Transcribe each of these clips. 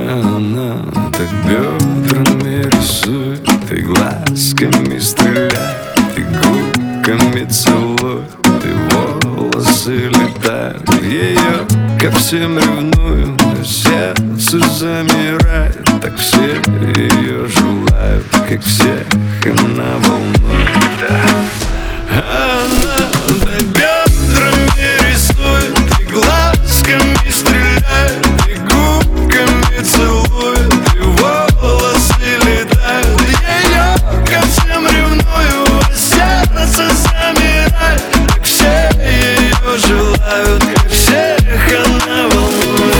она так бедрами рисует, и глазками стреляет, и губками целует, и волосы летают. Ее ко всем ревную, сердце замирает. Так все ее желают, как всех она волнует. Она так бедрами рисует, и глазками стреляет, и губками целует, и волосы летают. Ее ко всем ревную, а сердце замирает. Так все ее желают, как всех она волнует.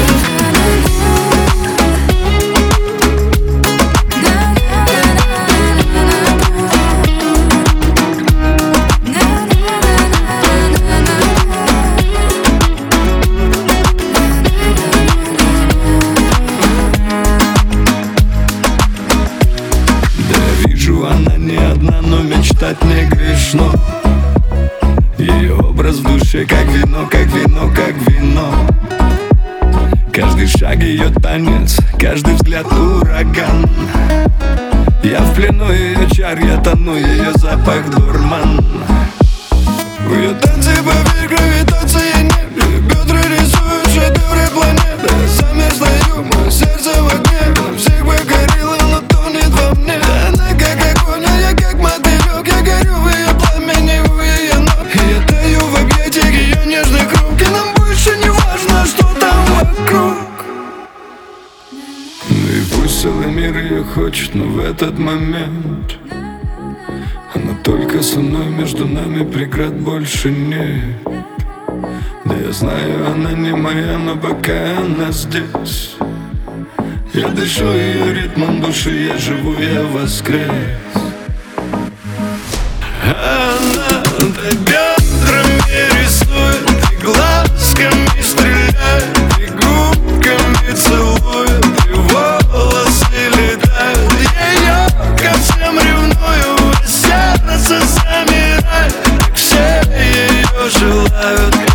Она не одна, но мечтать не грешно. Ее образ в душе, как вино, как вино, как вино. Каждый шаг ее танец, каждый взгляд ураган. Я в плену ее чар, я тону, ее запах дурман. В ее танце поверь гравитации нет, бедра рисуют шедевры планеты. Замерзла мое сердце в огне, на всех покорила, но тонет во мне. Она как огонь, а я как мотылек, я горю в ее пламени, у ее ног. Я таю в объятиях ее нежных рук, и нам больше не важно, что там вокруг. Ну и пусть целый мир ее хочет, но в этот момент она только со мной, между нами преград больше нет. Да я знаю, она не моя, но пока она здесь, я дышу ее ритмом души, я живу, я воскрес. Она так бедрами рисует, и глазками стреляет, и губками целует, и волосы летают. Ее ко всем ревную, а сердце замирает. Так все ее желают.